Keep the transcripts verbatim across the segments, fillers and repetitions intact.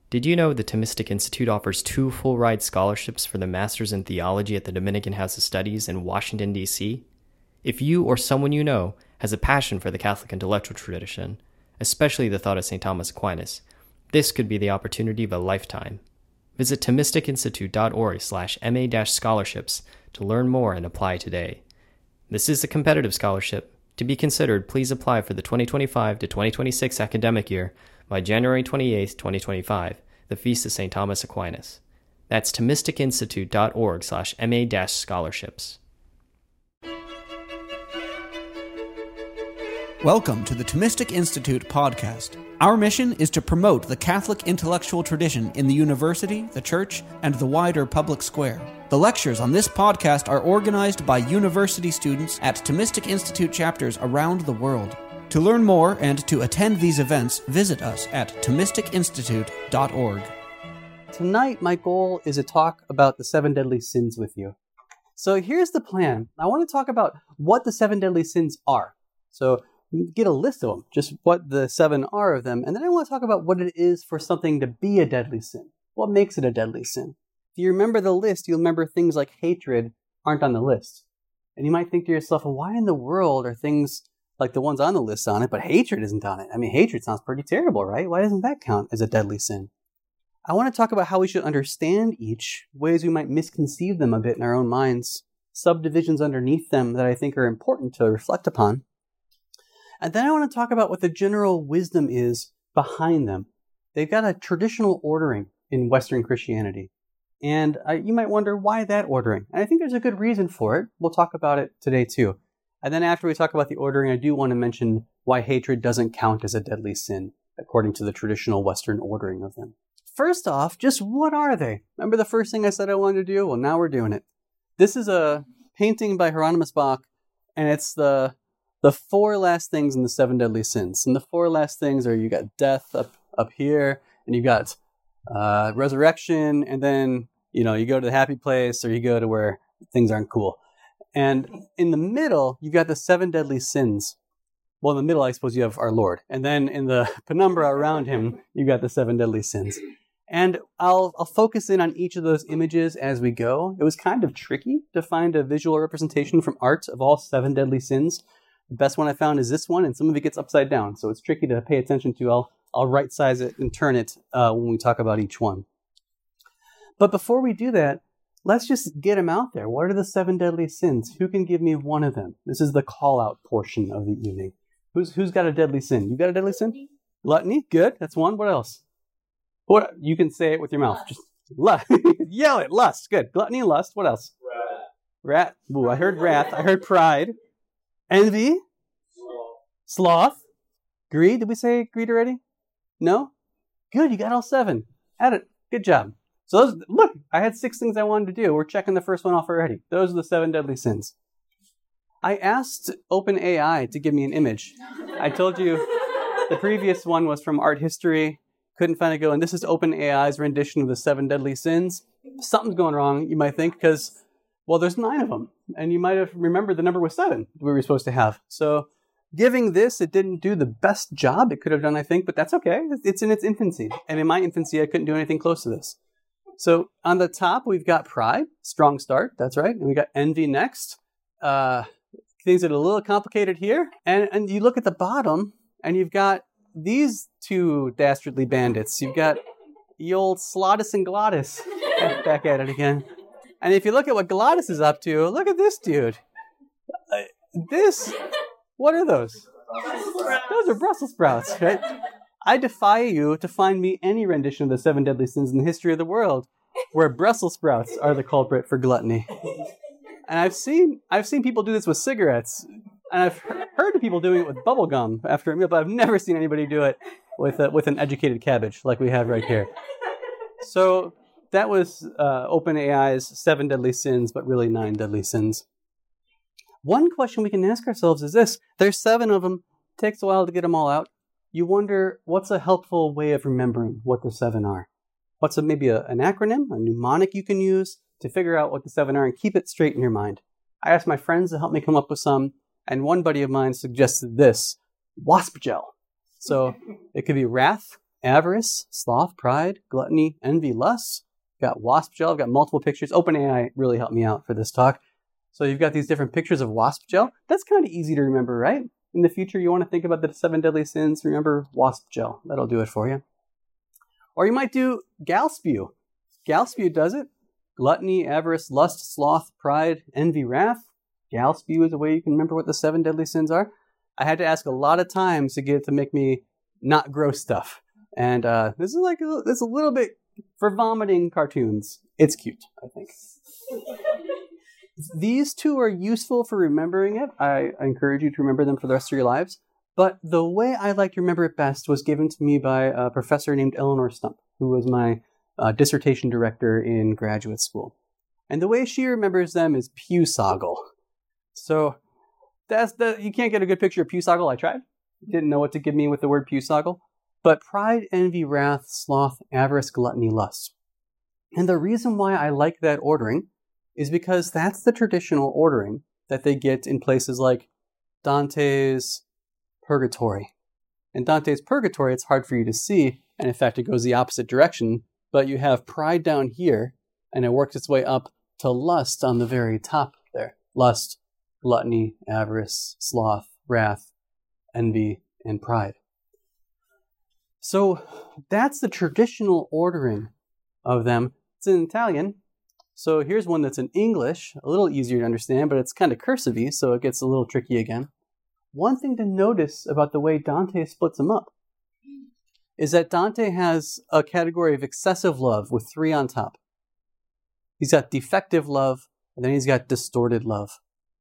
Did you know the Thomistic Institute offers two full-ride scholarships for the Masters in Theology at the Dominican House of Studies in Washington, D C? If you or someone you know has a passion for the Catholic intellectual tradition, especially the thought of Saint Thomas Aquinas, this could be the opportunity of a lifetime. Visit Thomisticinstitute.org slash MA-scholarships to learn more and apply today. This is a competitive scholarship. To be considered, please apply for the twenty twenty-five to twenty twenty-six academic year by January twenty-eighth, twenty twenty-five, the Feast of Saint Thomas Aquinas. That's Thomisticinstitute.org slash MA-scholarships. Welcome to the Thomistic Institute podcast. Our mission is to promote the Catholic intellectual tradition in the university, the church, and the wider public square. The lectures on this podcast are organized by university students at Thomistic Institute chapters around the world. To learn more and to attend these events, visit us at Thomistic Institute dot org. Tonight, my goal is to talk about the seven deadly sins with you. So here's the plan. I want to talk about what the seven deadly sins are. So get a list of them, just what the seven are of them, and then I want to talk about what it is for something to be a deadly sin. What makes it a deadly sin? If you remember the list, you'll remember things like hatred aren't on the list. And you might think to yourself, well, why in the world are things like the ones on the list on it, but hatred isn't on it? I mean, hatred sounds pretty terrible, right? Why doesn't that count as a deadly sin? I want to talk about how we should understand each, ways we might misconceive them a bit in our own minds, subdivisions underneath them that I think are important to reflect upon. And then I want to talk about what the general wisdom is behind them. They've got a traditional ordering in Western Christianity. And uh, you might wonder, why that ordering? And I think there's a good reason for it. We'll talk about it today too. And then after we talk about the ordering, I do want to mention why hatred doesn't count as a deadly sin, according to the traditional Western ordering of them. First off, just what are they? Remember the first thing I said I wanted to do? Well, now we're doing it. This is a painting by Hieronymus Bock, and it's the the four last things in the seven deadly sins. And the four last things are, you got death up, up here, and you got uh, resurrection, and then, you know, you go to the happy place, or you go to where things aren't cool. And in the middle, you've got the seven deadly sins. Well, in the middle, I suppose you have our Lord. And then in the penumbra around him, you've got the seven deadly sins. And I'll I'll focus in on each of those images as we go. It was kind of tricky to find a visual representation from art of all seven deadly sins. The best one I found is this one, and some of it gets upside down, so it's tricky to pay attention to. I'll I'll right size it and turn it uh, when we talk about each one. But before we do that, let's just get them out there. What are the seven deadly sins? Who can give me one of them? This is the call-out portion of the evening. Who's who's got a deadly sin? You got a deadly sin? Gluttony. Good. That's one. What else? What? You can say it with your mouth. Just lust. Yell it. Lust. Good. Gluttony and lust. What else? Wrath. Wrath. Ooh, I heard wrath. I heard pride. Envy. Sloth. Sloth. Greed. Did we say greed already? No? Good. You got all seven. At it. Good job. So those, look, I had six things I wanted to do. We're checking the first one off already. Those are the seven deadly sins. I asked OpenAI to give me an image. I told you the previous one was from Art History. Couldn't find a go. And this is OpenAI's rendition of the seven deadly sins. Something's going wrong, you might think, because, well, there's nine of them. And you might have remembered the number was seven we were supposed to have. So giving this, it didn't do the best job it could have done, I think, but that's okay. It's in its infancy. And in my infancy, I couldn't do anything close to this. So on the top, we've got pride, strong start, that's right. And we got envy next. Uh, things that are a little complicated here. And, and you look at the bottom, and you've got these two dastardly bandits. You've got the old Slotus and Glottis. Back at it again. And if you look at what Glottis is up to, look at this dude. Uh, this, what are those? Those are Brussels sprouts, right? I defy you to find me any rendition of the seven deadly sins in the history of the world where Brussels sprouts are the culprit for gluttony. And I've seen I've seen people do this with cigarettes, and I've heard of people doing it with bubble gum after a meal, but I've never seen anybody do it with a, with an educated cabbage like we have right here. So that was uh, OpenAI's seven deadly sins, but really nine deadly sins. One question we can ask ourselves is this. There's seven of them. It takes a while to get them all out. You wonder, what's a helpful way of remembering what the seven are? What's a, maybe a, an acronym, a mnemonic you can use to figure out what the seven are and keep it straight in your mind? I asked my friends to help me come up with some, and one buddy of mine suggested this, WASP gel. So it could be wrath, avarice, sloth, pride, gluttony, envy, lust. Got wasp gel. I've got multiple pictures. OpenAI really helped me out for this talk. So you've got these different pictures of wasp gel. That's kind of easy to remember, right? In the future, you want to think about the seven deadly sins. Remember wasp gel. That'll do it for you. Or you might do gal spew. Gal spew does it. Gluttony, avarice, lust, sloth, pride, envy, wrath. Gal spew is a way you can remember what the seven deadly sins are. I had to ask a lot of times to get it to make me not gross stuff. And uh, this is like a, this is a little bit for vomiting cartoons. It's cute, I think. These two are useful for remembering it. I, I encourage you to remember them for the rest of your lives. But the way I like to remember it best was given to me by a professor named Eleanor Stump, who was my uh, dissertation director in graduate school. And the way she remembers them is pewsoggle. So that's the you can't get a good picture of pewsoggle. I tried. Didn't know what to give me with the word pewsoggle. But pride, envy, wrath, sloth, avarice, gluttony, lust. And the reason why I like that ordering is because that's the traditional ordering that they get in places like Dante's Purgatory. In Dante's Purgatory, it's hard for you to see, and in fact, it goes the opposite direction, but you have pride down here, and it works its way up to lust on the very top there. Lust, gluttony, avarice, sloth, wrath, envy, and pride. So that's the traditional ordering of them. It's in Italian. So here's one that's in English, a little easier to understand, but it's kind of cursive-y, so it gets a little tricky again. One thing to notice about the way Dante splits them up is that Dante has a category of excessive love with three on top. He's got defective love, and then he's got distorted love.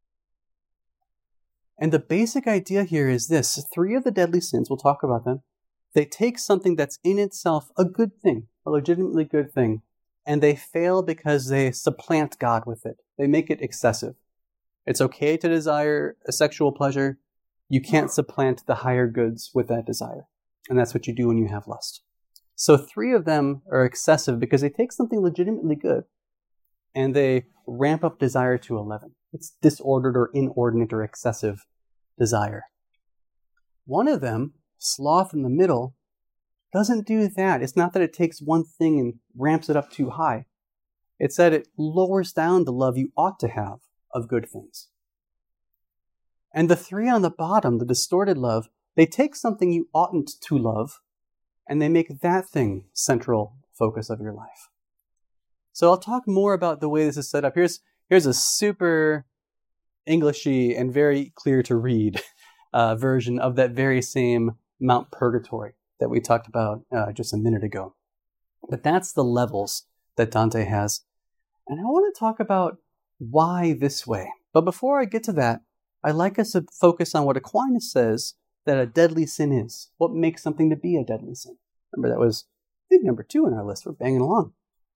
And the basic idea here is this. Three of the deadly sins, we'll talk about them, they take something that's in itself a good thing, a legitimately good thing, and they fail because they supplant God with it. They make it excessive. It's okay to desire a sexual pleasure. You can't supplant the higher goods with that desire. And that's what you do when you have lust. So three of them are excessive because they take something legitimately good and they ramp up desire to eleven. It's disordered or inordinate or excessive desire. One of them, sloth in the middle, doesn't do that. It's not that it takes one thing and ramps it up too high. It's that it lowers down the love you ought to have of good things. And the three on the bottom, the distorted love, they take something you oughtn't to love, and they make that thing central focus of your life. So I'll talk more about the way this is set up. Here's, here's a super Englishy and very clear to read uh, version of that very same Mount Purgatory that we talked about uh, just a minute ago. But that's the levels that Dante has. And I want to talk about why this way. But before I get to that, I'd like us to focus on what Aquinas says that a deadly sin is. What makes something to be a deadly sin? Remember, that was, I think, number two on our list. We're banging along.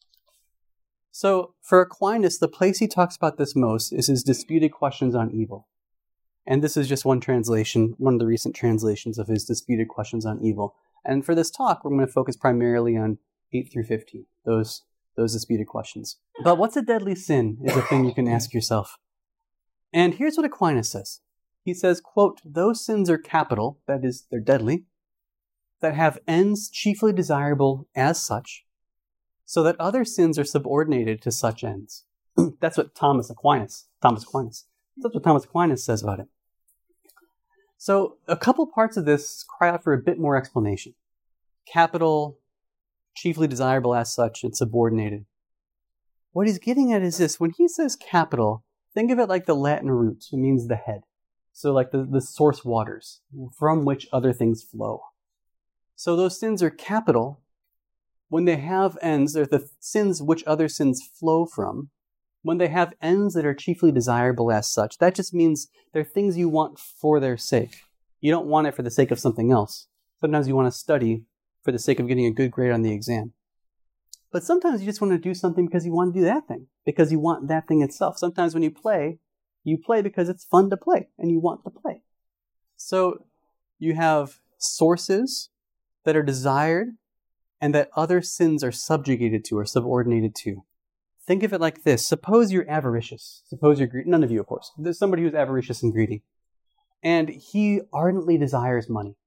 So for Aquinas, the place he talks about this most is his Disputed Questions on Evil. And this is just one translation, one of the recent translations of his Disputed Questions on Evil. And for this talk, we're going to focus primarily on eight through fifteen, those, those disputed questions. But what's a deadly sin is a thing you can ask yourself. And here's what Aquinas says. He says, quote, "Those sins are capital, that is, they're deadly, that have ends chiefly desirable as such, so that other sins are subordinated to such ends." That's what Thomas Aquinas, Thomas Aquinas, that's what Thomas Aquinas says about it. So a couple parts of this cry out for a bit more explanation. Capital, chiefly desirable as such, and subordinated. What he's getting at is this. When he says capital, think of it like the Latin root. It means the head. So like the, the source waters from which other things flow. So those sins are capital. When they have ends, they're the sins which other sins flow from. When they have ends that are chiefly desirable as such, that just means they're things you want for their sake. You don't want it for the sake of something else. Sometimes you want to study for the sake of getting a good grade on the exam. But sometimes you just want to do something because you want to do that thing, because you want that thing itself. Sometimes when you play, you play because it's fun to play, and you want to play. So you have sources that are desired and that other sins are subjugated to or subordinated to. Think of it like this. Suppose you're avaricious. Suppose you're greedy. None of you, of course. There's somebody who's avaricious and greedy. And he ardently desires money.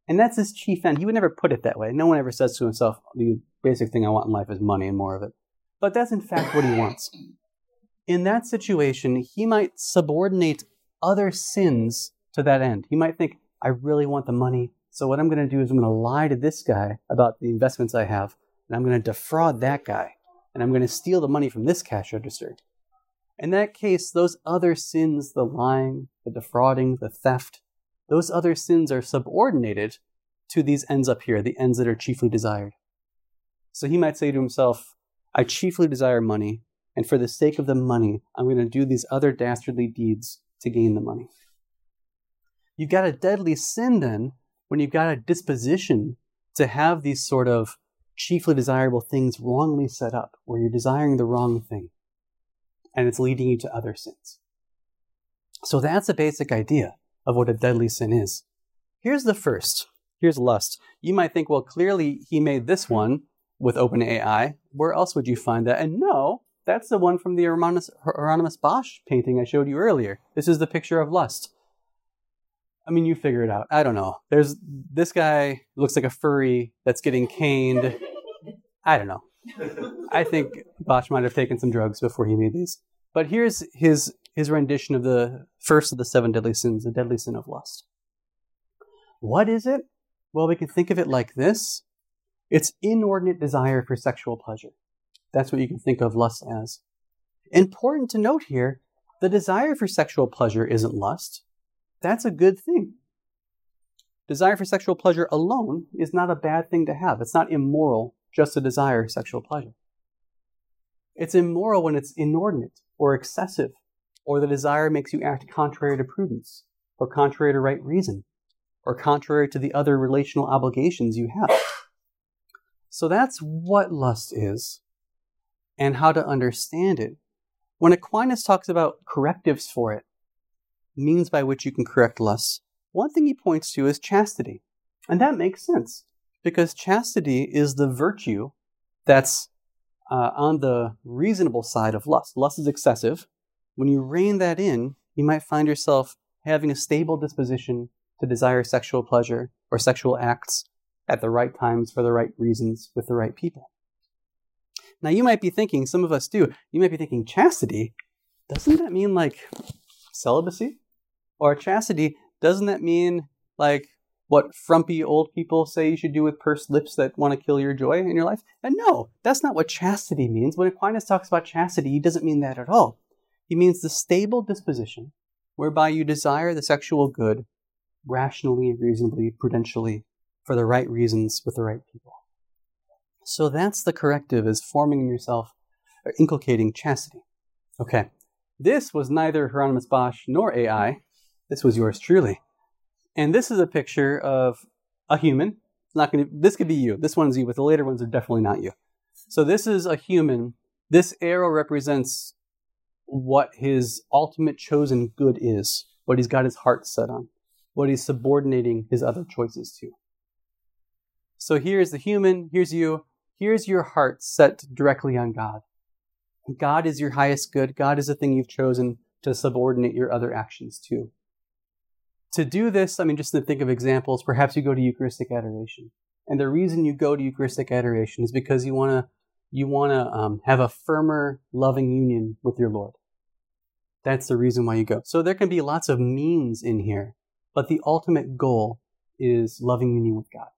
And that's his chief end. He would never put it that way. No one ever says to himself, the basic thing I want in life is money and more of it. But that's in fact what he wants. In that situation, he might subordinate other sins to that end. He might think, I really want the money, so what I'm going to do is I'm going to lie to this guy about the investments I have, and I'm going to defraud that guy, and I'm going to steal the money from this cash register. In that case, those other sins, the lying, the defrauding, the theft, those other sins are subordinated to these ends up here, the ends that are chiefly desired. So he might say to himself, I chiefly desire money, and for the sake of the money, I'm going to do these other dastardly deeds to gain the money. You've got a deadly sin then when you've got a disposition to have these sort of chiefly desirable things wrongly set up, where you're desiring the wrong thing, and it's leading you to other sins. So that's a basic idea of what a deadly sin is. Here's the first. Here's lust. You might think, well, clearly he made this one with OpenAI. Where else would you find that? And no, that's the one from the Hieronymus, Hieronymus Bosch painting I showed you earlier. This is the picture of lust. I mean, you figure it out. I don't know. There's this guy looks like a furry that's getting caned. I don't know. I think Bosch might have taken some drugs before he made these. But here's his his rendition of the first of the seven deadly sins, the deadly sin of lust. What is it? Well, we can think of it like this. It's inordinate desire for sexual pleasure. That's what you can think of lust as. Important to note here, the desire for sexual pleasure isn't lust. That's a good thing. Desire for sexual pleasure alone is not a bad thing to have. It's not immoral just to desire sexual pleasure. It's immoral when it's inordinate or excessive, or the desire makes you act contrary to prudence, or contrary to right reason, or contrary to the other relational obligations you have. So that's what lust is, and how to understand it. When Aquinas talks about correctives for it, means by which you can correct lust, one thing he points to is chastity. And that makes sense, because chastity is the virtue that's uh, on the reasonable side of lust. Lust is excessive. When you rein that in, you might find yourself having a stable disposition to desire sexual pleasure or sexual acts at the right times for the right reasons with the right people. Now you might be thinking, some of us do, you might be thinking, chastity? Doesn't that mean like celibacy? Or chastity, doesn't that mean like what frumpy old people say you should do with pursed lips that want to kill your joy in your life? And no, that's not what chastity means. When Aquinas talks about chastity, he doesn't mean that at all. He means the stable disposition whereby you desire the sexual good rationally, reasonably, prudentially, for the right reasons with the right people. So that's the corrective, is forming in yourself, or inculcating chastity. Okay, this was neither Hieronymus Bosch nor A I. This was yours truly. And this is a picture of a human. It's not going to, this could be you. This one's you, but the later ones are definitely not you. So this is a human. This arrow represents what his ultimate chosen good is, what he's got his heart set on, what he's subordinating his other choices to. So here's the human, here's you, here's your heart set directly on God. God is your highest good. God is the thing you've chosen to subordinate your other actions to. To do this, I mean, just to think of examples, perhaps you go to Eucharistic adoration. And the reason you go to Eucharistic adoration is because you want to you want to um, have a firmer, loving union with your Lord. That's the reason why you go. So there can be lots of means in here, but the ultimate goal is loving union with God.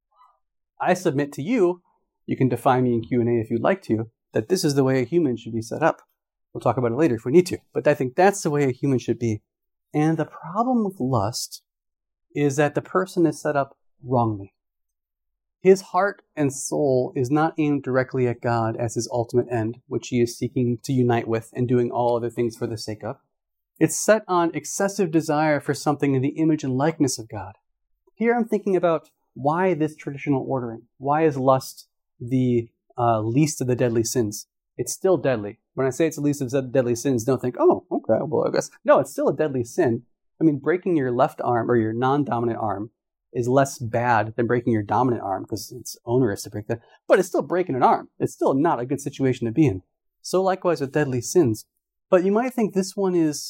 I submit to you, you can define me in Q and A if you'd like to, that this is the way a human should be set up. We'll talk about it later if we need to, but I think that's the way a human should be. And the problem with lust is that the person is set up wrongly. His heart and soul is not aimed directly at God as his ultimate end, which he is seeking to unite with and doing all other things for the sake of. It's set on excessive desire for something in the image and likeness of God. Here I'm thinking about why this traditional ordering. Why is lust the uh, least of the deadly sins? It's still deadly. When I say it's the least of the deadly sins, don't think, oh, okay, well, I guess. No, it's still a deadly sin. I mean, breaking your left arm or your non-dominant arm is less bad than breaking your dominant arm because it's onerous to break that. But it's still breaking an arm. It's still not a good situation to be in. So likewise with deadly sins. But you might think this one is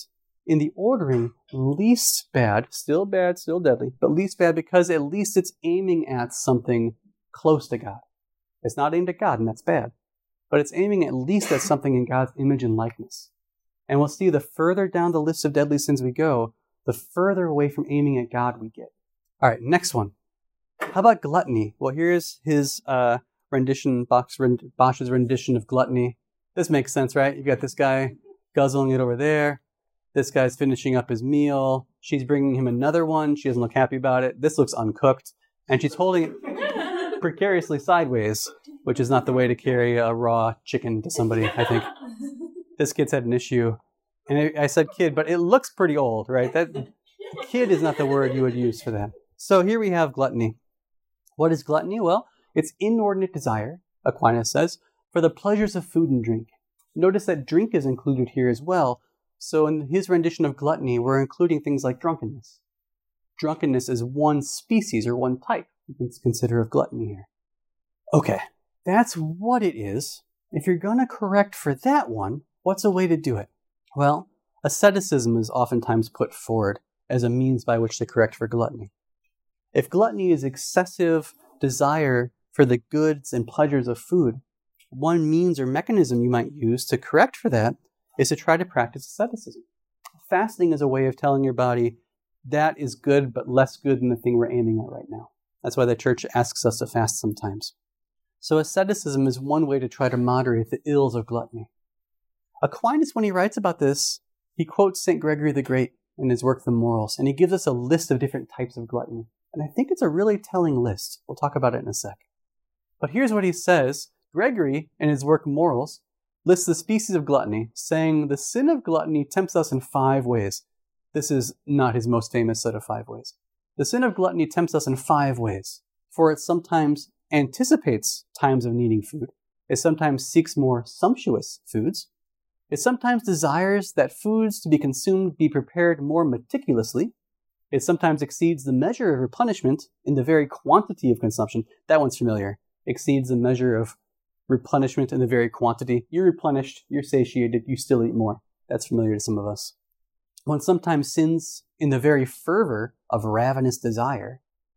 in the ordering, least bad, still bad, still deadly, but least bad because at least it's aiming at something close to God. It's not aimed at God, and that's bad. But it's aiming at least at something in God's image and likeness. And we'll see the further down the list of deadly sins we go, the further away from aiming at God we get. All right, next one. How about gluttony? Well, here's his uh, rendition, Bosch's rendition of gluttony. This makes sense, right? You've got this guy guzzling it over there. This guy's finishing up his meal. She's bringing him another one. She doesn't look happy about it. This looks uncooked. And she's holding it precariously sideways, which is not the way to carry a raw chicken to somebody, I think. This kid's had an issue. And I, I said kid, but it looks pretty old, right? That kid is not the word you would use for that. So here we have gluttony. What is gluttony? Well, it's inordinate desire, Aquinas says, for the pleasures of food and drink. Notice that drink is included here as well. So in his rendition of gluttony, we're including things like drunkenness. Drunkenness is one species or one type you can consider of gluttony here. Okay, that's what it is. If you're going to correct for that one, what's a way to do it? Well, asceticism is oftentimes put forward as a means by which to correct for gluttony. If gluttony is excessive desire for the goods and pleasures of food, one means or mechanism you might use to correct for that is to try to practice asceticism. Fasting is a way of telling your body that is good, but less good than the thing we're aiming at right now. That's why the church asks us to fast sometimes. So asceticism is one way to try to moderate the ills of gluttony. Aquinas, when he writes about this, he quotes Saint Gregory the Great in his work, The Morals, and he gives us a list of different types of gluttony. And I think it's a really telling list. We'll talk about it in a sec. But here's what he says. Gregory, in his work Morals, lists the species of gluttony, saying the sin of gluttony tempts us in five ways. This is not his most famous set of five ways. The sin of gluttony tempts us in five ways, for it sometimes anticipates times of needing food. It sometimes seeks more sumptuous foods. It sometimes desires that foods to be consumed be prepared more meticulously. It sometimes exceeds the measure of replenishment in the very quantity of consumption. That one's familiar. Exceeds the measure of replenishment in the very quantity. You're replenished, you're satiated, you still eat more. That's familiar to some of us. One sometimes sins in the very fervor of ravenous desire.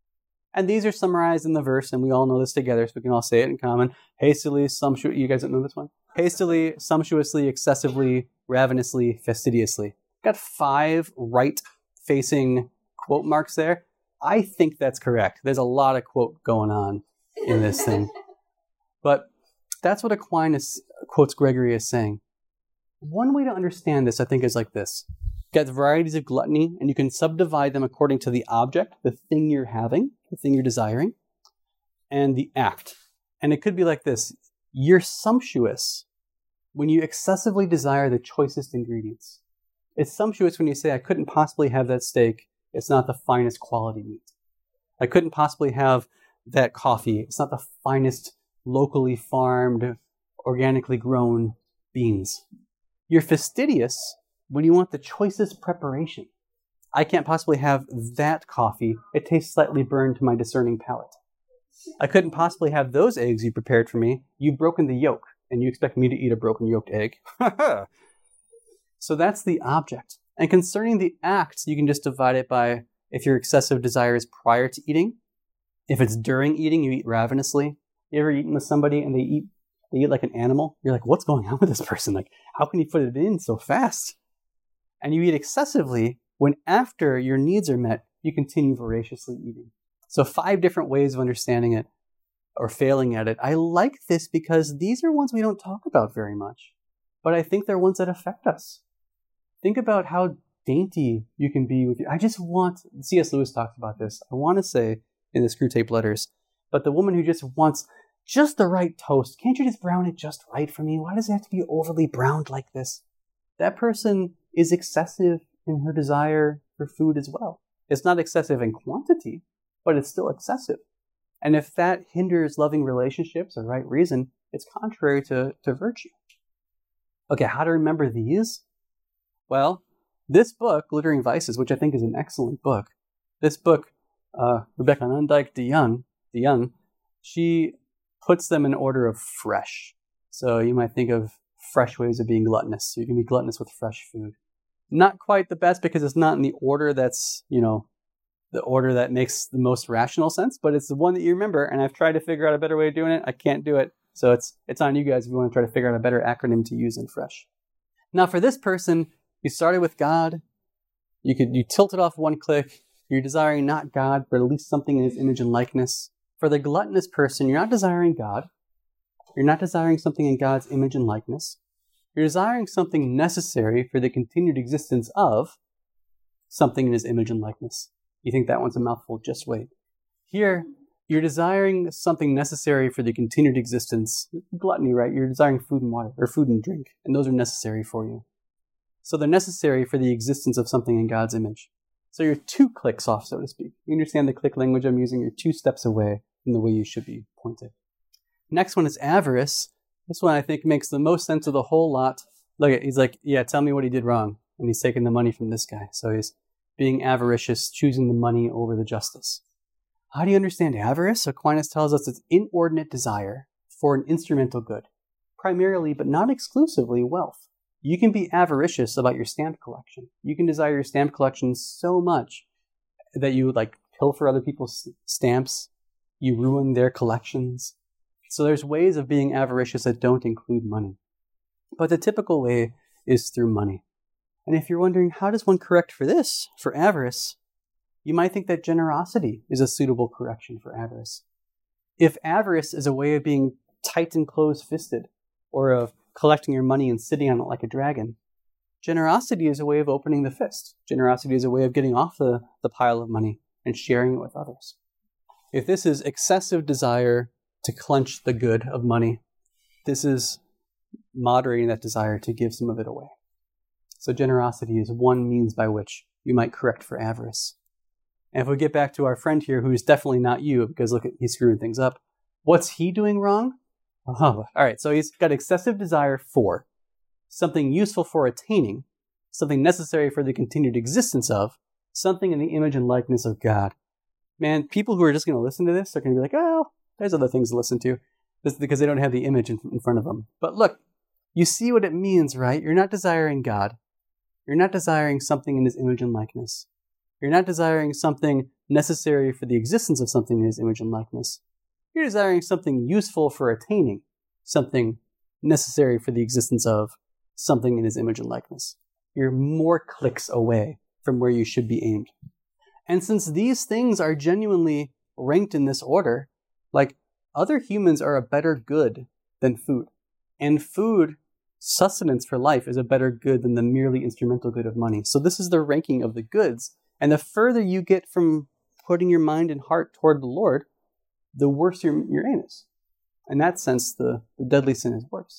And these are summarized in the verse, and we all know this together, so we can all say it in common. Hastily, sumptuously, you guys don't know this one? Hastily, sumptuously, excessively, ravenously, fastidiously. Got five right-facing quote marks there. I think that's correct. There's a lot of quote going on in this thing. But that's what Aquinas quotes Gregory as saying. One way to understand this, I think, is like this. You got varieties of gluttony, and you can subdivide them according to the object, the thing you're having, the thing you're desiring, and the act. And it could be like this. You're sumptuous when you excessively desire the choicest ingredients. It's sumptuous when you say, I couldn't possibly have that steak. It's not the finest quality meat. I couldn't possibly have that coffee. It's not the finest locally farmed, organically grown beans. You're fastidious when you want the choicest preparation. I can't possibly have that coffee. It tastes slightly burned to my discerning palate. I couldn't possibly have those eggs you prepared for me. You've broken the yolk, and you expect me to eat a broken yolked egg. So that's the object. And concerning the act, you can just divide it by if your excessive desire is prior to eating. If it's during eating, you eat ravenously. You ever eaten with somebody and they eat they eat like an animal? You're like, what's going on with this person? Like, how can you put it in so fast? And you eat excessively when after your needs are met, you continue voraciously eating. So five different ways of understanding it or failing at it. I like this because these are ones we don't talk about very much, but I think they're ones that affect us. Think about how dainty you can be with you. I just want, C S Lewis talks about this. I want to say in the Screwtape Letters, but the woman who just wants just the right toast, can't you just brown it just right for me? Why does it have to be overly browned like this? That person is excessive in her desire for food as well. It's not excessive in quantity, but it's still excessive. And if that hinders loving relationships or right reason, it's contrary to, to virtue. Okay, how to remember these? Well, this book, Glittering Vices, which I think is an excellent book, this book, uh, Rebecca Nundyke de Young, de Young, she puts them in order of fresh. So you might think of fresh ways of being gluttonous. So you can be gluttonous with fresh food. not quite the best because it's not in the order that's, you know, the order that makes the most rational sense, but it's the one that you remember, and I've tried to figure out a better way of doing it. I can't do it. So it's it's on you guys if you want to try to figure out a better acronym to use in Fresh. Now for this person, you started with God. You could you tilt it off one click. You're desiring not God, but at least something in his image and likeness. For the gluttonous person, you're not desiring God. You're not desiring something in God's image and likeness. You're desiring something necessary for the continued existence of something in his image and likeness. You think that one's a mouthful? Just wait. Here, you're desiring something necessary for the continued existence. Gluttony, right? You're desiring food and water, or food and drink, and those are necessary for you. So they're necessary for the existence of something in God's image. So you're two clicks off, so to speak. You understand the click language I'm using? You're two steps away from the way you should be pointed. Next one is avarice. This one I think makes the most sense of the whole lot. Look at, he's like, yeah, tell me what he did wrong. And he's taking the money from this guy. So he's being avaricious, choosing the money over the justice. How do you understand avarice? Aquinas tells us it's inordinate desire for an instrumental good, primarily but not exclusively wealth. You can be avaricious about your stamp collection. You can desire your stamp collection so much that you would like pilfer other people's stamps. You ruin their collections. So there's ways of being avaricious that don't include money. But the typical way is through money. And if you're wondering, how does one correct for this, for avarice, you might think that generosity is a suitable correction for avarice. If avarice is a way of being tight and close-fisted, or of collecting your money and sitting on it like a dragon, generosity is a way of opening the fist. Generosity is a way of getting off the, the pile of money and sharing it with others. If this is excessive desire to clench the good of money, this is moderating that desire to give some of it away. So generosity is one means by which you might correct for avarice. And if we get back to our friend here, who's definitely not you, because look, he's screwing things up. What's he doing wrong? Oh, all right, so he's got excessive desire for something useful for attaining, something necessary for the continued existence of, something in the image and likeness of God. Man, people who are just going to listen to this are going to be like, oh, there's other things to listen to. This is because they don't have the image in, in front of them. But look, you see what it means, right? You're not desiring God. You're not desiring something in his image and likeness. You're not desiring something necessary for the existence of something in his image and likeness. You're desiring something useful for attaining, something necessary for the existence of something in his image and likeness. You're more clicks away from where you should be aimed. And since these things are genuinely ranked in this order, like other humans are a better good than food. And food, sustenance for life, is a better good than the merely instrumental good of money. So this is the ranking of the goods. And the further you get from putting your mind and heart toward the Lord, the worse your, your aim is. In that sense, the, the deadly sin is worse.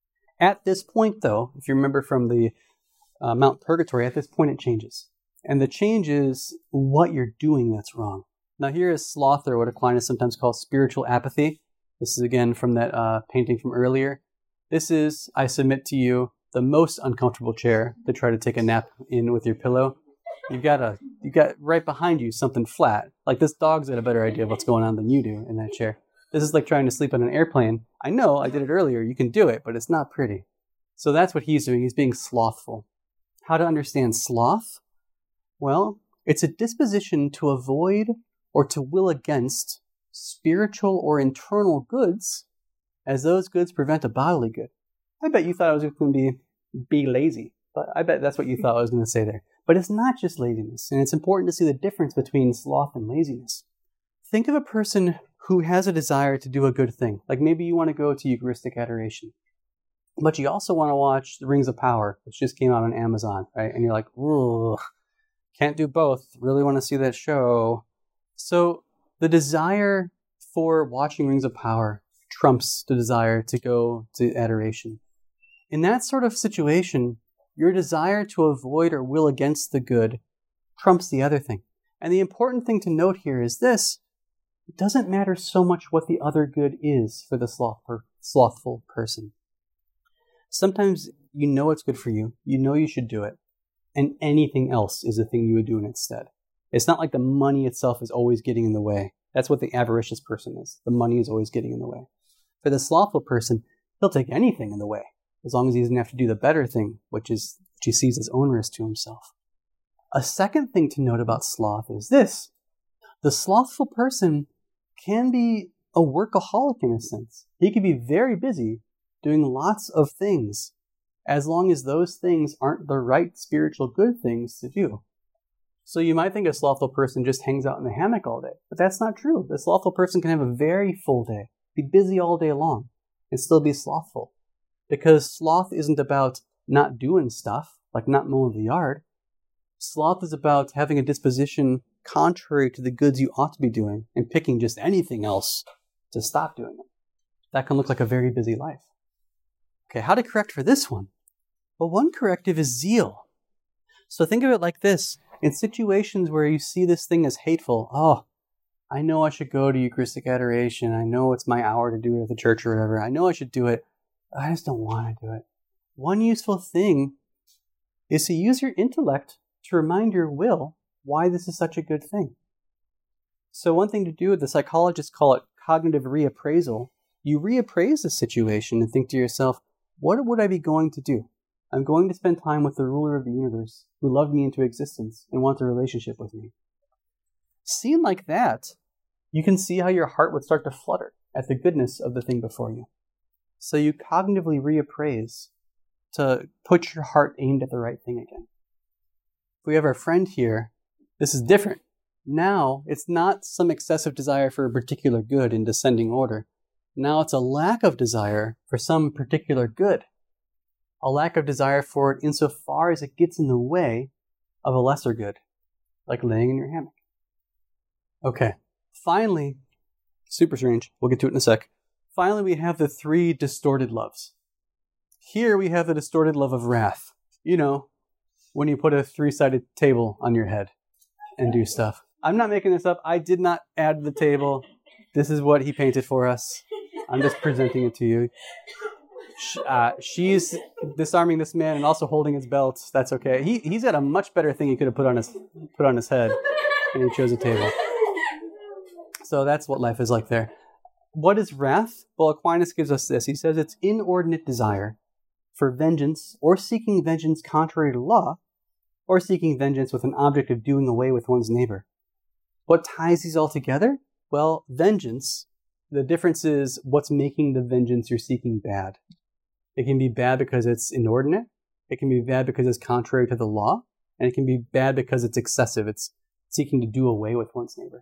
At this point, though, if you remember from the uh, Mount Purgatory, at this point it changes. And the change is what you're doing that's wrong. Now here is sloth, or what Aquinas sometimes calls spiritual apathy. This is again from that uh, painting from earlier. This is, I submit to you, the most uncomfortable chair to try to take a nap in with your pillow. You've got a, you got right behind you something flat. Like this dog's got a better idea of what's going on than you do in that chair. This is like trying to sleep on an airplane. I know, I did it earlier. You can do it, but it's not pretty. So that's what he's doing. He's being slothful. How to understand sloth? Well, it's a disposition to avoid or to will against spiritual or internal goods, as those goods prevent a bodily good. I bet you thought I was going to be, be lazy, but I bet that's what you thought I was going to say there. But it's not just laziness, and it's important to see the difference between sloth and laziness. Think of a person who has a desire to do a good thing. Like maybe you want to go to Eucharistic adoration, but you also want to watch The Rings of Power, which just came out on Amazon, right? And you're like, ugh, can't do both. Really want to see that show. So the desire for watching Rings of Power trumps the desire to go to adoration. In that sort of situation, your desire to avoid or will against the good trumps the other thing. And the important thing to note here is this: it doesn't matter so much what the other good is for the sloth per- slothful person. Sometimes you know it's good for you, you know you should do it, and anything else is the thing you would do instead. It's not like the money itself is always getting in the way. That's what the avaricious person is. The money is always getting in the way. For the slothful person, he'll take anything in the way, as long as he doesn't have to do the better thing, which is which he sees as onerous to himself. A second thing to note about sloth is this. The slothful person can be a workaholic in a sense. He can be very busy doing lots of things as long as those things aren't the right spiritual good things to do. So you might think a slothful person just hangs out in the hammock all day, but that's not true. The slothful person can have a very full day, be busy all day long, and still be slothful. Because sloth isn't about not doing stuff, like not mowing the yard. Sloth is about having a disposition contrary to the goods you ought to be doing and picking just anything else to stop doing it. That can look like a very busy life. Okay, how to correct for this one? Well, one corrective is zeal. So think of it like this. In situations where you see this thing as hateful, oh, I know I should go to Eucharistic adoration. I know it's my hour to do it at the church or whatever. I know I should do it. I just don't want to do it. One useful thing is to use your intellect to remind your will why this is such a good thing. So one thing to do, the psychologists call it cognitive reappraisal. You reappraise the situation and think to yourself, what would I be going to do? I'm going to spend time with the ruler of the universe who loved me into existence and wants a relationship with me. Seen like that, you can see how your heart would start to flutter at the goodness of the thing before you. So you cognitively reappraise to put your heart aimed at the right thing again. If we have our friend here, this is different. Now, it's not some excessive desire for a particular good in descending order. Now it's a lack of desire for some particular good. A lack of desire for it insofar as it gets in the way of a lesser good, like laying in your hammock. Okay, finally, super strange, we'll get to it in a sec. Finally, we have the three distorted loves. Here we have the distorted love of wrath. You know, when you put a three-sided table on your head and do stuff. I'm not making this up. I did not add the table. This is what he painted for us. I'm just presenting it to you. Uh, she's disarming this man and also holding his belt. That's okay. He he's got a much better thing he could have put on his put on his head, and he chose a table. So that's what life is like there. What is wrath? Well, Aquinas gives us this. He says it's inordinate desire for vengeance, or seeking vengeance contrary to law, or seeking vengeance with an object of doing away with one's neighbor. What ties these all together? Well, vengeance. The difference is what's making the vengeance you're seeking bad. It can be bad because it's inordinate. It can be bad because it's contrary to the law. And it can be bad because it's excessive. It's seeking to do away with one's neighbor.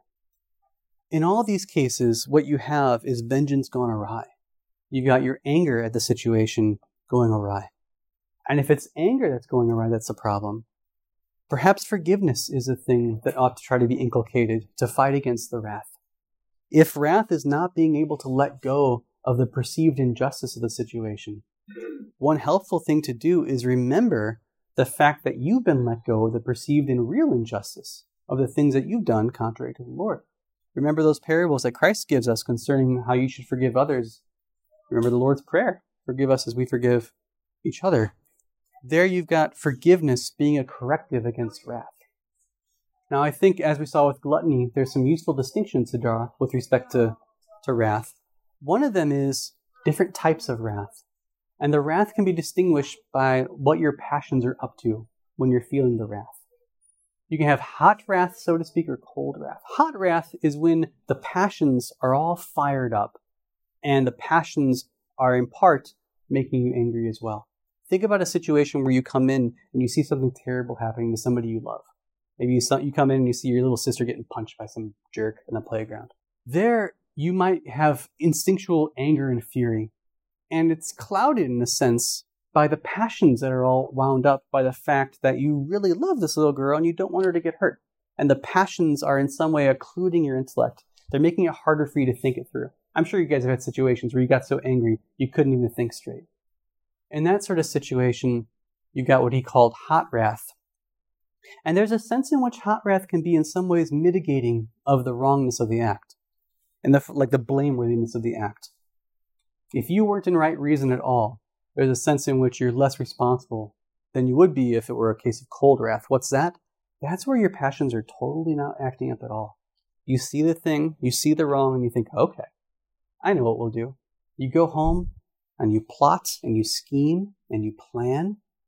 In all these cases, what you have is vengeance gone awry. You got your anger at the situation going awry. And if it's anger that's going awry, that's a problem. Perhaps forgiveness is a thing that ought to try to be inculcated to fight against the wrath. If wrath is not being able to let go of the perceived injustice of the situation, one helpful thing to do is remember the fact that you've been let go of the perceived and real injustice of the things that you've done contrary to the Lord. Remember those parables that Christ gives us concerning how you should forgive others. Remember the Lord's Prayer, forgive us as we forgive each other. There you've got forgiveness being a corrective against wrath. Now I think, as we saw with gluttony, there's some useful distinctions to draw with respect to, to wrath. One of them is different types of wrath. And the wrath can be distinguished by what your passions are up to when you're feeling the wrath. You can have hot wrath, so to speak, or cold wrath. Hot wrath is when the passions are all fired up, and the passions are in part making you angry as well. Think about a situation where you come in and you see something terrible happening to somebody you love. Maybe you, you come in and you see your little sister getting punched by some jerk in the playground. There, you might have instinctual anger and fury, and it's clouded in a sense by the passions that are all wound up by the fact that you really love this little girl and you don't want her to get hurt. And the passions are in some way occluding your intellect. They're making it harder for you to think it through. I'm sure you guys have had situations where you got so angry you couldn't even think straight. In that sort of situation, you got what he called hot wrath. And there's a sense in which hot wrath can be in some ways mitigating of the wrongness of the act, and the, like the blameworthiness of the act. If you weren't in right reason at all, there's a sense in which you're less responsible than you would be if it were a case of cold wrath. What's that? That's where your passions are totally not acting up at all. You see the thing, you see the wrong, and you think, okay, I know what we'll do. You go home, and you plot, and you scheme, and you plan.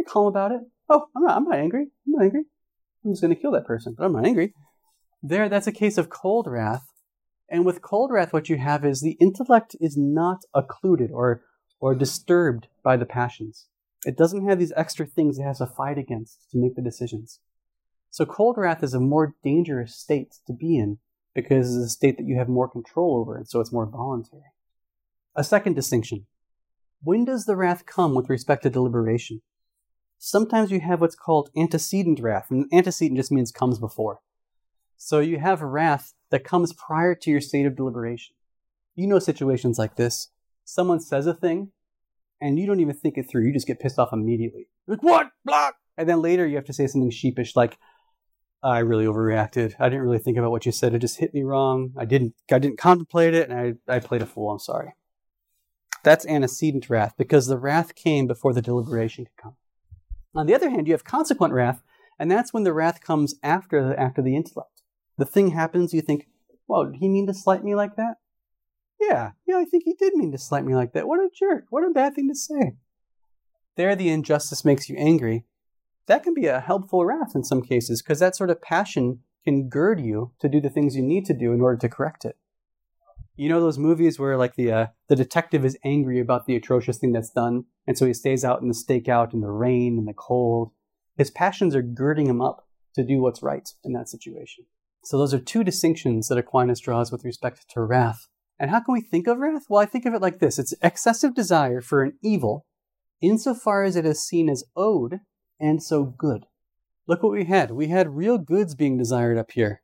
very calm about it. Oh, I'm not, I'm not angry. I'm not angry. I'm just going to kill that person, but I'm not angry. There, that's a case of cold wrath. And with cold wrath, what you have is the intellect is not occluded or, or disturbed by the passions. It doesn't have these extra things it has to fight against to make the decisions. So cold wrath is a more dangerous state to be in because it's a state that you have more control over, and so it's more voluntary. A second distinction. When does the wrath come with respect to deliberation? Sometimes you have what's called antecedent wrath, and antecedent just means comes before. So you have wrath that comes prior to your state of deliberation. You know situations like this. Someone says a thing, and you don't even think it through. You just get pissed off immediately. Like, what? Block! And then later you have to say something sheepish like, I really overreacted. I didn't really think about what you said. It just hit me wrong. I didn't I didn't contemplate it, and I, I played a fool. I'm sorry. That's antecedent wrath, because the wrath came before the deliberation could come. On the other hand, you have consequent wrath, and that's when the wrath comes after the act of the intellect. The thing happens, you think, well, did he mean to slight me like that? Yeah, yeah, I think he did mean to slight me like that. What a jerk. What a bad thing to say. There, the injustice makes you angry. That can be a helpful wrath in some cases, because that sort of passion can gird you to do the things you need to do in order to correct it. You know those movies where like the uh, the detective is angry about the atrocious thing that's done, and so he stays out in the stakeout in the rain and the cold. His passions are girding him up to do what's right in that situation. So those are two distinctions that Aquinas draws with respect to wrath. And how can we think of wrath? Well, I think of it like this. It's excessive desire for an evil insofar as it is seen as owed and so good. Look what we had. We had real goods being desired up here.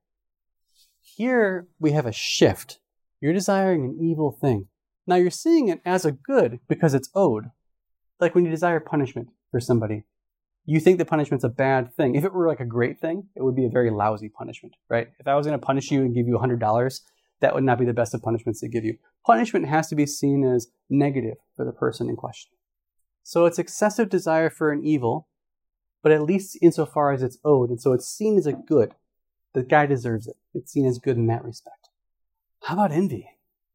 Here we have a shift. You're desiring an evil thing. Now you're seeing it as a good because it's owed. Like when you desire punishment for somebody. You think the punishment's a bad thing. If it were like a great thing, it would be a very lousy punishment, right? If I was going to punish you and give you one hundred dollars, that would not be the best of punishments to give you. Punishment has to be seen as negative for the person in question. So it's excessive desire for an evil, but at least insofar as it's owed, and so it's seen as a good. The guy deserves it. It's seen as good in that respect. How about envy?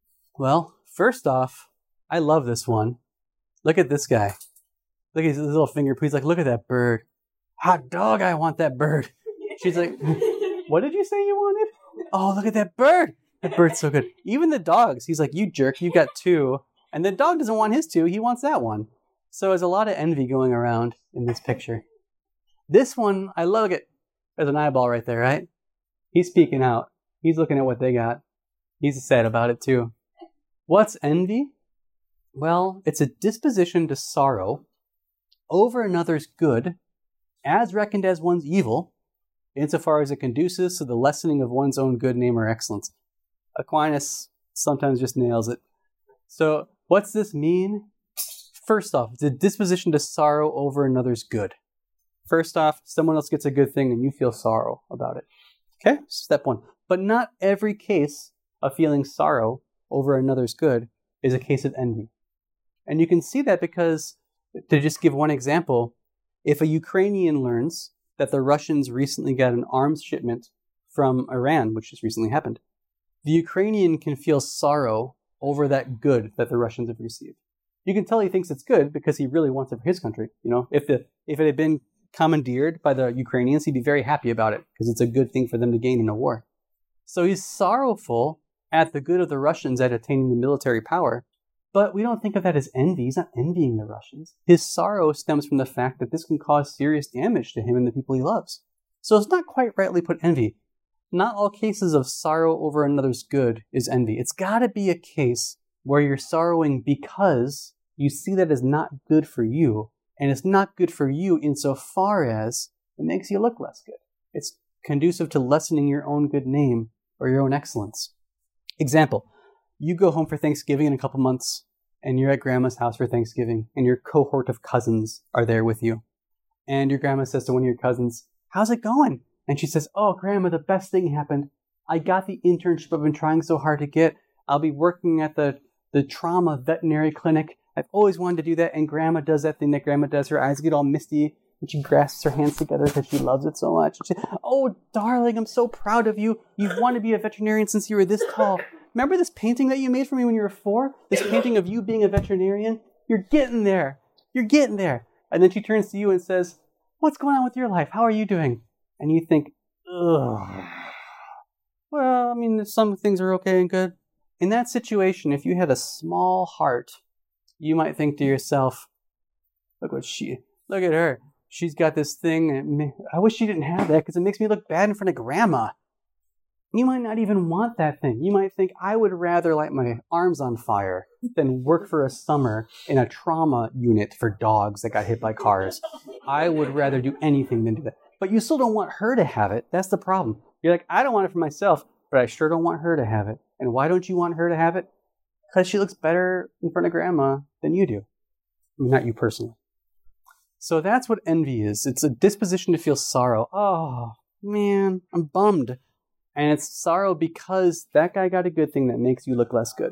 Well, first off, I love this one. Look at this guy. Look at his little finger. He's like, look at that bird. Hot dog, I want that bird. She's like, what did you say you wanted? Oh, look at that bird. That bird's so good. Even the dogs, he's like, you jerk, you got two. And the dog doesn't want his two, he wants that one. So there's a lot of envy going around in this picture. This one, I love it. There's an eyeball right there, right? He's peeking out. He's looking at what they got. He's sad about it too. What's envy? Well, it's a disposition to sorrow over another's good, as reckoned as one's evil, insofar as it conduces to the lessening of one's own good name or excellence. Aquinas sometimes just nails it. So, what's this mean? First off, it's a disposition to sorrow over another's good. First off, someone else gets a good thing and you feel sorrow about it. Okay? Step one. But not every case of feeling sorrow over another's good is a case of envy. And you can see that because, to just give one example, if a Ukrainian learns that the Russians recently got an arms shipment from Iran, which just recently happened, the Ukrainian can feel sorrow over that good that the Russians have received. You can tell he thinks it's good because he really wants it for his country. You know, if the if it had been commandeered by the Ukrainians, he'd be very happy about it because it's a good thing for them to gain in a war. So he's sorrowful at the good of the Russians at attaining the military power, but we don't think of that as envy. He's not envying the Russians. His sorrow stems from the fact that this can cause serious damage to him and the people he loves. So it's not quite rightly put envy. Not all cases of sorrow over another's good is envy. It's got to be a case where you're sorrowing because you see that as not good for you, and it's not good for you insofar as it makes you look less good. It's conducive to lessening your own good name or your own excellence. Example, you go home for Thanksgiving in a couple months, and you're at grandma's house for Thanksgiving, and your cohort of cousins are there with you. And your grandma says to one of your cousins, how's it going? And she says, oh, grandma, the best thing happened. I got the internship I've been trying so hard to get. I'll be working at the, the trauma veterinary clinic. I've always wanted to do that. And grandma does that thing that grandma does. Her eyes get all misty, and she grasps her hands together because she loves it so much. And she, oh, darling, I'm so proud of you. You've wanted to be a veterinarian since you were this tall. Remember this painting that you made for me when you were four? This painting of you being a veterinarian? You're getting there. You're getting there. And then she turns to you and says, what's going on with your life? How are you doing? And you think, ugh. Well, I mean, some things are okay and good. In that situation, if you had a small heart, you might think to yourself, look what she, look at her. She's got this thing. And I wish she didn't have that because it makes me look bad in front of grandma. You might not even want that thing. You might think, I would rather light my arms on fire than work for a summer in a trauma unit for dogs that got hit by cars. I would rather do anything than do that. But you still don't want her to have it. That's the problem. You're like, I don't want it for myself, but I sure don't want her to have it. And why don't you want her to have it? Because she looks better in front of grandma than you do. I mean, not you personally. So that's what envy is. It's a disposition to feel sorrow. Oh, man, I'm bummed. And it's sorrow because that guy got a good thing that makes you look less good.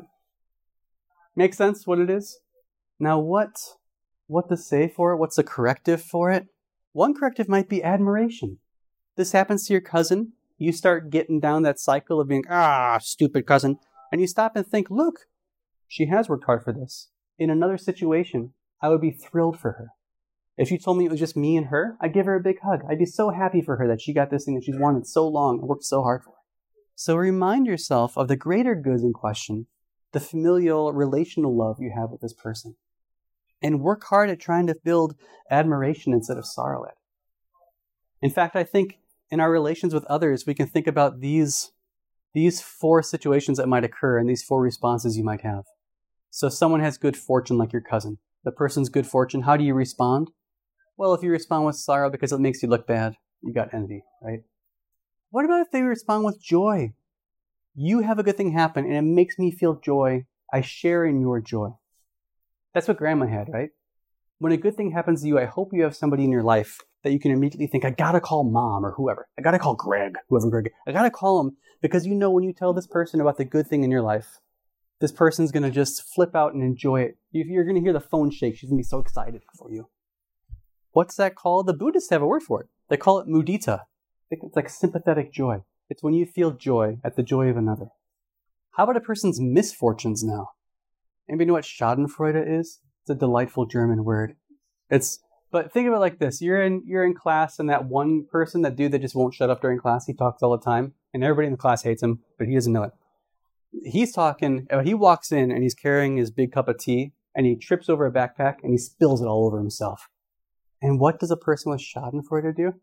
Make sense what it is? Now what, what to say for it? What's the corrective for it? One corrective might be admiration. This happens to your cousin. You start getting down that cycle of being, ah, stupid cousin. And you stop and think, look, she has worked hard for this. In another situation, I would be thrilled for her. If you told me it was just me and her, I'd give her a big hug. I'd be so happy for her that she got this thing that she's wanted so long and worked so hard for. So remind yourself of the greater goods in question, the familial, relational love you have with this person. And work hard at trying to build admiration instead of sorrow at it. In fact, I think in our relations with others, we can think about these, these four situations that might occur and these four responses you might have. So someone has good fortune like your cousin. The person's good fortune, how do you respond? Well, if you respond with sorrow because it makes you look bad, you got envy, right? What about if they respond with joy? You have a good thing happen and it makes me feel joy. I share in your joy. That's what grandma had, right? When a good thing happens to you, I hope you have somebody in your life that you can immediately think, I gotta call mom or whoever. I gotta call Greg, whoever Greg is. I gotta call him because you know when you tell this person about the good thing in your life, this person's gonna just flip out and enjoy it. You're gonna hear the phone shake. She's gonna be so excited for you. What's that called? The Buddhists have a word for it. They call it mudita. It's like sympathetic joy. It's when you feel joy at the joy of another. How about a person's misfortunes now? Anybody know what Schadenfreude is? It's a delightful German word. It's, but think of it like this. You're in, you're in class and that one person, that dude that just won't shut up during class, he talks all the time and everybody in the class hates him, but he doesn't know it. He's talking, he walks in and he's carrying his big cup of tea and he trips over a backpack and he spills it all over himself. And what does a person with Schadenfreude do?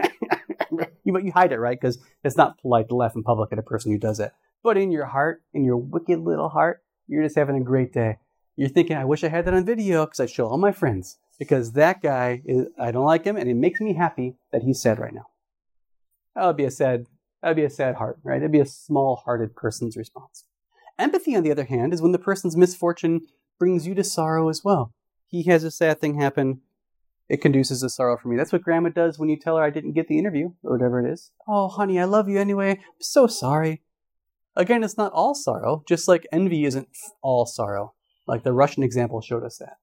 you, you hide it, right? Because it's not polite to laugh in public at a person who does it. But in your heart, in your wicked little heart, you're just having a great day. You're thinking, I wish I had that on video because I'd show all my friends. Because that guy, is, I don't like him, and it makes me happy that he's sad right now. That would be a sad, that would be a sad heart, right? It'd be a small-hearted person's response. Empathy, on the other hand, is when the person's misfortune brings you to sorrow as well. He has a sad thing happen. It conduces to sorrow for me. That's what grandma does when you tell her I didn't get the interview, or whatever it is. Oh, honey, I love you anyway. I'm so sorry. Again, it's not all sorrow, just like envy isn't all sorrow. Like the Russian example showed us that.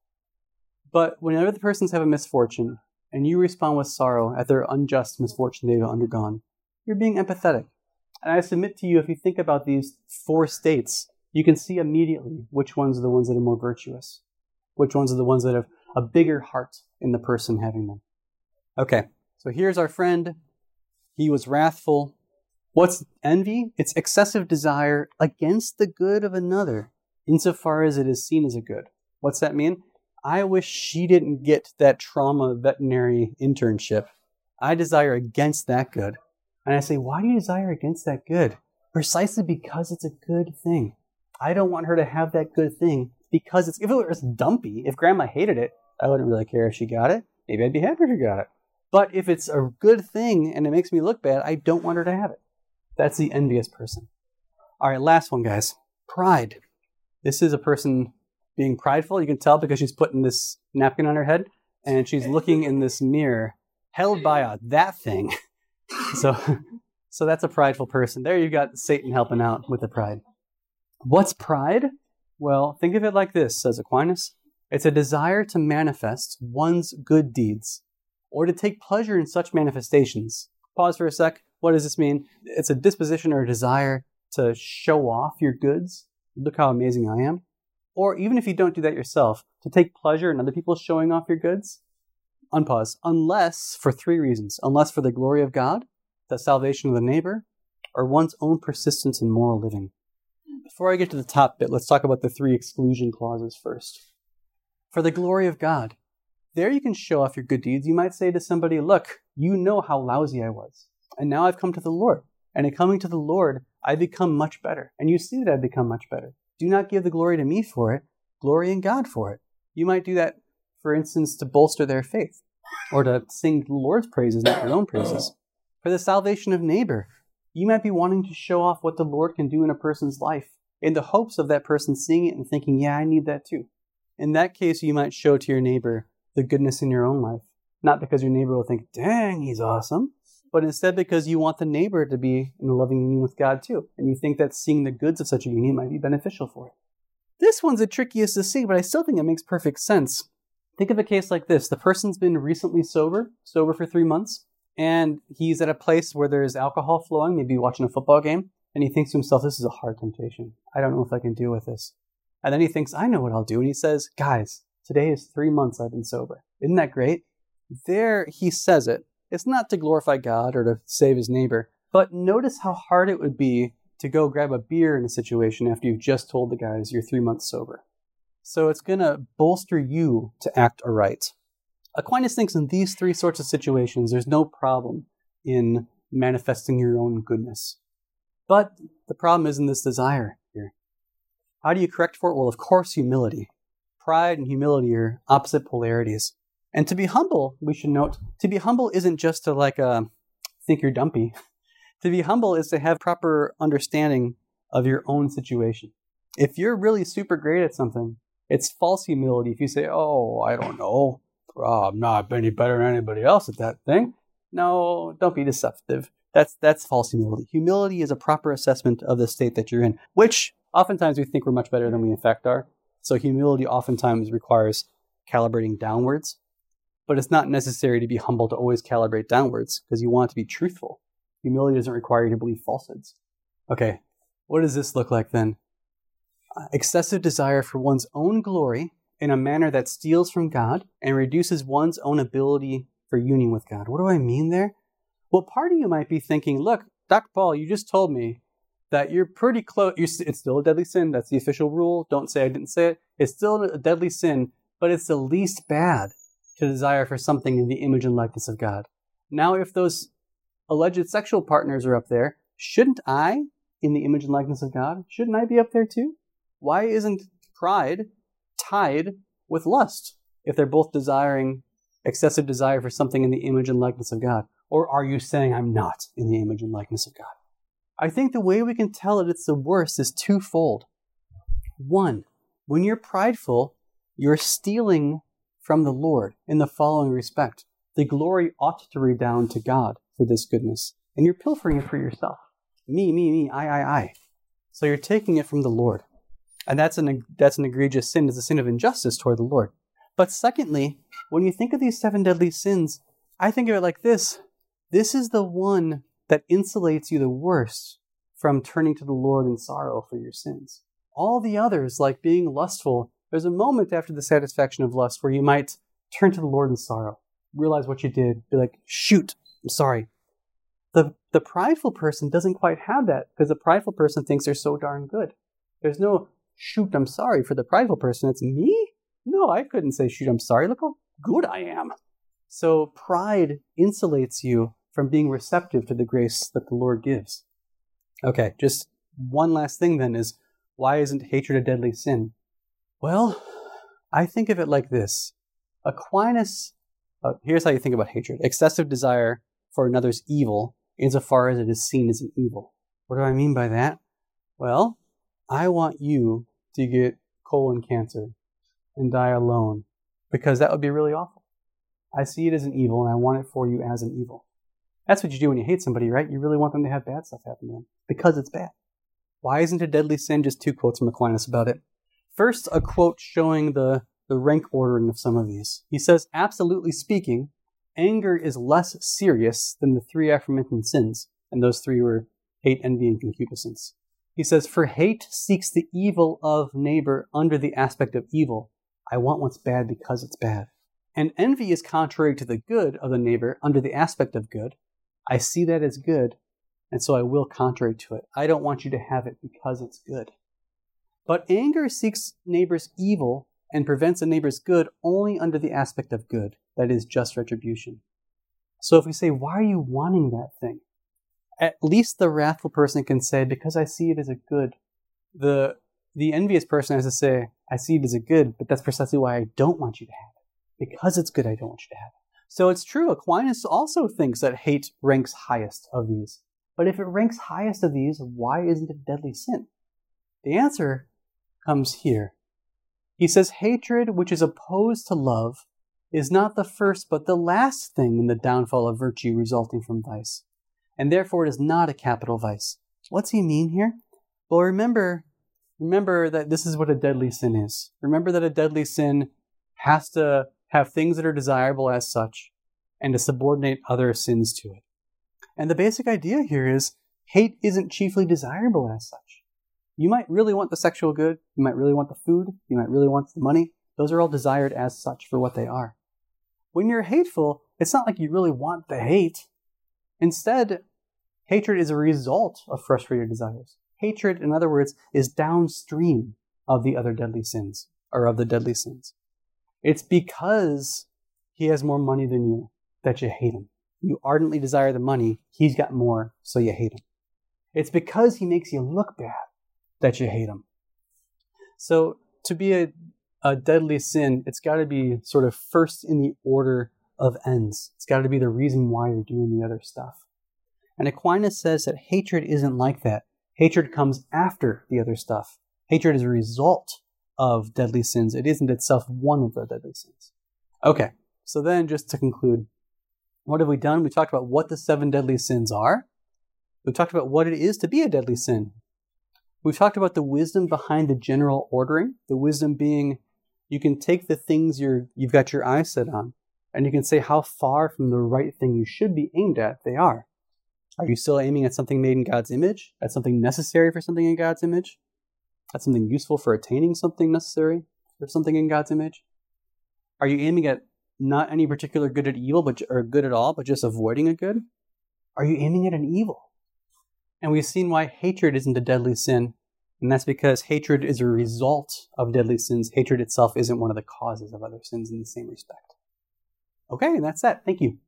But whenever the persons have a misfortune, and you respond with sorrow at their unjust misfortune they've undergone, you're being empathetic. And I submit to you, if you think about these four states, you can see immediately which ones are the ones that are more virtuous, which ones are the ones that have a bigger heart in the person having them. Okay, so here's our friend. He was wrathful. What's envy? It's excessive desire against the good of another, insofar as it is seen as a good. What's that mean? I wish she didn't get that trauma veterinary internship. I desire against that good. And I say, why do you desire against that good? Precisely because it's a good thing. I don't want her to have that good thing because it's, if it was dumpy, if grandma hated it, I wouldn't really care if she got it. Maybe I'd be happy if she got it. But if it's a good thing and it makes me look bad, I don't want her to have it. That's the envious person. All right, last one, guys. Pride. This is a person being prideful. You can tell because she's putting this napkin on her head and she's looking in this mirror held by a that thing. So, so that's a prideful person. There you've got Satan helping out with the pride. What's pride? Well, think of it like this, says Aquinas. It's a desire to manifest one's good deeds or to take pleasure in such manifestations. Pause for a sec. What does this mean? It's a disposition or a desire to show off your goods. Look how amazing I am. Or even if you don't do that yourself, to take pleasure in other people showing off your goods. unpause, unless for three reasons. Unless for the glory of God, the salvation of the neighbor, or one's own persistence in moral living. Before I get to the top bit, let's talk about the three exclusion clauses first. For the glory of God, there you can show off your good deeds. You might say to somebody, look, you know how lousy I was, and now I've come to the Lord. And in coming to the Lord, I become much better. And you see that I've become much better. Do not give the glory to me for it. Glory in God for it. You might do that, for instance, to bolster their faith, or to sing the Lord's praises, not your own praises. For the salvation of neighbor, you might be wanting to show off what the Lord can do in a person's life, in the hopes of that person seeing it and thinking, yeah, I need that too. In that case, you might show to your neighbor the goodness in your own life, not because your neighbor will think, dang, he's awesome, but instead because you want the neighbor to be in a loving union with God too, and you think that seeing the goods of such a union might be beneficial for it. This one's the trickiest to see, but I still think it makes perfect sense. Think of a case like this. The person's been recently sober, sober for three months, and he's at a place where there's alcohol flowing, maybe watching a football game, and he thinks to himself, this is a hard temptation. I don't know if I can deal with this. And then he thinks, I know what I'll do. And he says, guys, today is three months I've been sober. Isn't that great? There he says it. It's not to glorify God or to save his neighbor, but notice how hard it would be to go grab a beer in a situation after you've just told the guys you're three months sober. So it's going to bolster you to act aright. Aquinas thinks in these three sorts of situations, there's no problem in manifesting your own goodness. But the problem is in this desire here. How do you correct for it? Well, of course, humility. Pride and humility are opposite polarities. And to be humble, we should note, to be humble isn't just to like uh, think you're dumpy. To be humble is to have proper understanding of your own situation. If you're really super great at something, it's false humility if you say, oh, I don't know, oh, I'm not any better than anybody else at that thing. No, don't be deceptive. That's that's false humility. Humility is a proper assessment of the state that you're in, which oftentimes we think we're much better than we in fact are. So humility oftentimes requires calibrating downwards, but it's not necessary to be humble to always calibrate downwards because you want to be truthful. Humility doesn't require you to believe falsehoods. Okay, what does this look like then? Uh, excessive desire for one's own glory in a manner that steals from God and reduces one's own ability for union with God. What do I mean there? Well, part of you might be thinking, look, Doctor Paul, you just told me that you're pretty close. You're, it's still a deadly sin. That's the official rule. Don't say I didn't say it. It's still a deadly sin, but it's the least bad to desire for something in the image and likeness of God. Now, if those alleged sexual partners are up there, shouldn't I, in the image and likeness of God, shouldn't I be up there too? Why isn't pride tied with lust if they're both desiring excessive desire for something in the image and likeness of God? Or are you saying I'm not in the image and likeness of God? I think the way we can tell that it's the worst is twofold. One, when you're prideful, you're stealing from the Lord in the following respect. The glory ought to redound to God for this goodness, and you're pilfering it for yourself. Me, me, me, I, I, I. So you're taking it from the Lord. And that's an that's an egregious sin. It's a sin of injustice toward the Lord. But secondly, when you think of these seven deadly sins, I think of it like this. This is the one that insulates you the worst from turning to the Lord in sorrow for your sins. All the others, like being lustful, there's a moment after the satisfaction of lust where you might turn to the Lord in sorrow, realize what you did, be like, shoot, I'm sorry. The, the prideful person doesn't quite have that because the prideful person thinks they're so darn good. There's no, shoot, I'm sorry for the prideful person. It's me? No, I couldn't say, shoot, I'm sorry. Look how good I am. So pride insulates you from being receptive to the grace that the Lord gives. Okay, just one last thing then is, why isn't hatred a deadly sin? Well, I think of it like this. Aquinas, uh, here's how you think about hatred. Excessive desire for another's evil insofar as it is seen as an evil. What do I mean by that? Well, I want you to get colon cancer and die alone because that would be really awful. I see it as an evil and I want it for you as an evil. That's what you do when you hate somebody, right? You really want them to have bad stuff happen to them because it's bad. Why isn't it a deadly sin? Just two quotes from Aquinas about it. First, a quote showing the, the rank ordering of some of these. He says, absolutely speaking, anger is less serious than the three aforementioned sins. And those three were hate, envy, and concupiscence. He says, for hate seeks the evil of neighbor under the aspect of evil. I want what's bad because it's bad. And envy is contrary to the good of the neighbor under the aspect of good. I see that as good, and so I will contrary to it. I don't want you to have it because it's good. But anger seeks neighbor's evil and prevents a neighbor's good only under the aspect of good, that is, just retribution. So if we say, why are you wanting that thing? At least the wrathful person can say, because I see it as a good. The, the envious person has to say, I see it as a good, but that's precisely why I don't want you to have it. Because it's good, I don't want you to have it. So it's true, Aquinas also thinks that hate ranks highest of these. But if it ranks highest of these, why isn't it deadly sin? The answer comes here. He says, hatred, which is opposed to love, is not the first but the last thing in the downfall of virtue resulting from vice, and therefore it is not a capital vice. What's he mean here? Well, remember, remember that this is what a deadly sin is. Remember that a deadly sin has to have things that are desirable as such, and to subordinate other sins to it. And the basic idea here is, hate isn't chiefly desirable as such. You might really want the sexual good, you might really want the food, you might really want the money. Those are all desired as such for what they are. When you're hateful, it's not like you really want the hate. Instead, hatred is a result of frustrated desires. Hatred, in other words, is downstream of the other deadly sins, or of the deadly sins. It's because he has more money than you that you hate him. You ardently desire the money, he's got more, so you hate him. It's because he makes you look bad that you hate him. So to be a, a deadly sin, it's got to be sort of first in the order of ends. It's got to be the reason why you're doing the other stuff. And Aquinas says that hatred isn't like that. Hatred comes after the other stuff. Hatred is a result of deadly sins. It isn't itself one of the deadly sins. Okay, so then just to conclude, what have we done? We talked about what the seven deadly sins are. We've talked about what it is to be a deadly sin. We've talked about the wisdom behind the general ordering. The wisdom being, you can take the things you're, you've got your eyes set on, and you can say how far from the right thing you should be aimed at they are. Are you still aiming at something made in God's image? At something necessary for something in God's image? At something useful for attaining something necessary for something in God's image? Are you aiming at not any particular good at evil, but or good at all, but just avoiding a good? Are you aiming at an evil? And we've seen why hatred isn't a deadly sin, and that's because hatred is a result of deadly sins. Hatred itself isn't one of the causes of other sins in the same respect. Okay, and that's that. Thank you.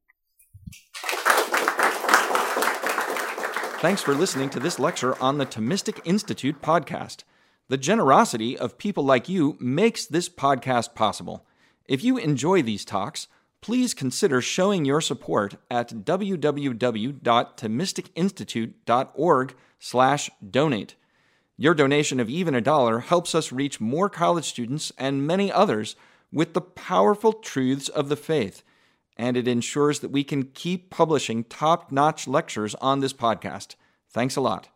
Thanks for listening to this lecture on the Thomistic Institute podcast. The generosity of people like you makes this podcast possible. If you enjoy these talks, please consider showing your support at w w w dot thomistic institute dot org slash donate. Your donation of even a dollar helps us reach more college students and many others with the powerful truths of the faith, and it ensures that we can keep publishing top-notch lectures on this podcast. Thanks a lot.